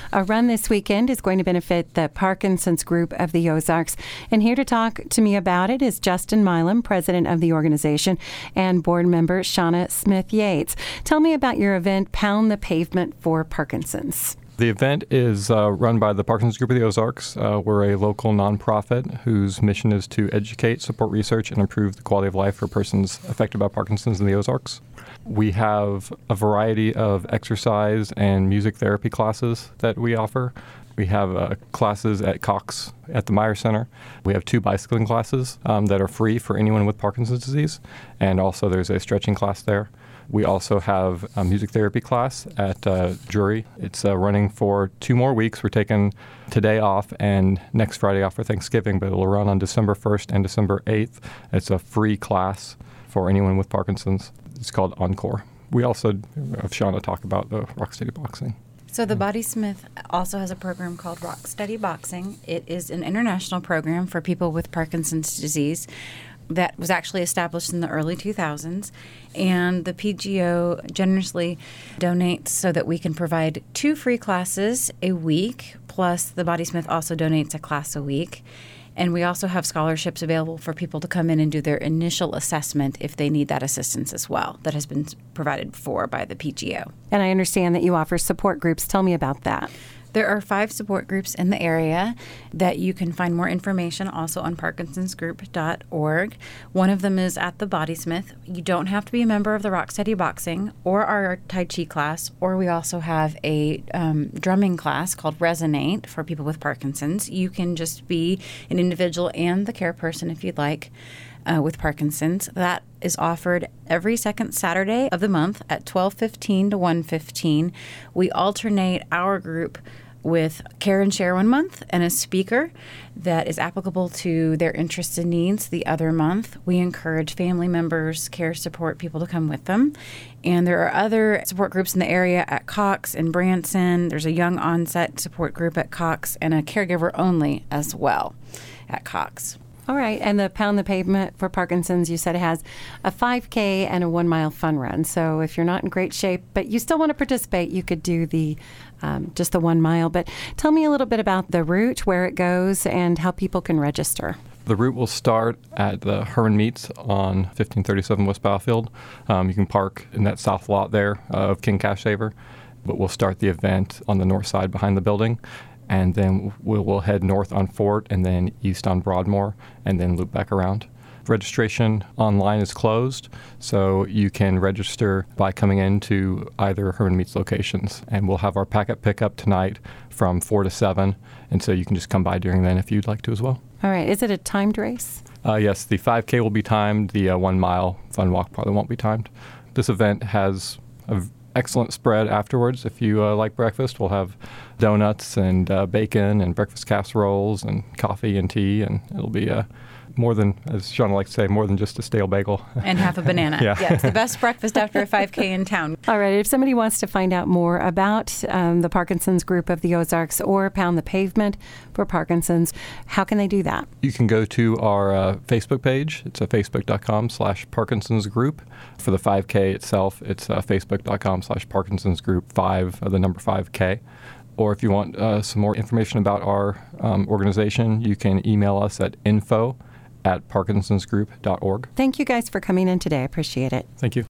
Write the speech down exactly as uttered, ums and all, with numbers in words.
A run this weekend is going to benefit the Parkinson's Group of the Ozarks. And here to talk to me about it is Justin Milam, president of the organization, and board member Shauna Smith-Yates. Tell me about your event, Pound the Pavement for Parkinson's. The event is uh, run by the Parkinson's Group of the Ozarks. Uh, we're a local nonprofit whose mission is to educate, support research, and improve the quality of life for persons affected by Parkinson's in the Ozarks. We have a variety of exercise and music therapy classes that we offer. We have uh, classes at Cox at the Meyer Center. We have two bicycling classes um, that are free for anyone with Parkinson's disease, and also there's a stretching class there. We also have a music therapy class at uh, Drury. It's uh, running for two more weeks. We're taking today off and next Friday off for Thanksgiving, but it'll run on December first and December eighth. It's a free class for anyone with Parkinson's. It's called Encore. We also have Shauna talk about the Rocksteady Boxing. So the Body Smith also has a program called Rocksteady Boxing. It is an international program for people with Parkinson's disease that was actually established in the early two thousands, and the P G O generously donates so that we can provide two free classes a week, plus the Body Smith also donates a class a week. And we also have scholarships available for people to come in and do their initial assessment if they need that assistance as well. That has been provided for by the P G O. And I understand that you offer support groups. Tell me about that. There are five support groups in the area that you can find more information also on parkinsons group dot org. One of them is at the Body Smith. You don't have to be a member of the Rocksteady Boxing or our Tai Chi class, or we also have a um, drumming class called Resonate for people with Parkinson's. You can just be an individual and the care person if you'd like. Uh, with Parkinson's. That is offered every second Saturday of the month at twelve fifteen to one fifteen. We alternate our group with Care and Share one month and a speaker that is applicable to their interests and needs the other month. We encourage family members, care support people to come with them. And there are other support groups in the area at Cox and Branson. There's a young onset support group at Cox and a caregiver only as well at Cox. All right. And the Pound the Pavement for Parkinson's, you said it has a five K and a one-mile fun run. So if you're not in great shape, but you still want to participate, you could do the um, just the one mile. But tell me a little bit about the route, where it goes, and how people can register. The route will start at the Herman Meats on fifteen thirty-seven West Battlefield. Um, you can park in that south lot there of King Cash Saver. But we'll start the event on the north side behind the building. And then we'll, we'll head north on Fort and then east on Broadmoor and then loop back around. Registration online is closed, so you can register by coming into either Herman Meats locations. And we'll have our packet pickup tonight from four to seven, and so you can just come by during then if you'd like to as well. All right. Is it a timed race? Uh, yes, the five K will be timed. The uh, one mile fun walk probably won't be timed. This event has a excellent spread afterwards. If you uh, like breakfast, we'll have donuts and uh, bacon and breakfast casseroles and coffee and tea, and it'll be uh, more than, as Shauna likes to say, more than just a stale bagel. And half a banana. Yeah. yeah, it's the best breakfast after a five K in town. All right. If somebody wants to find out more about um, the Parkinson's Group of the Ozarks or Pound the Pavement for Parkinson's, how can they do that? You can go to our uh, Facebook page. It's at facebook.com slash Parkinson's Group. For the five K itself, it's uh, facebook.com slash Parkinson's Group five, uh, the number five K. Or if you want uh, some more information about our um, organization, you can email us at info at parkinsons group dot org. Thank you guys for coming in today. I appreciate it. Thank you.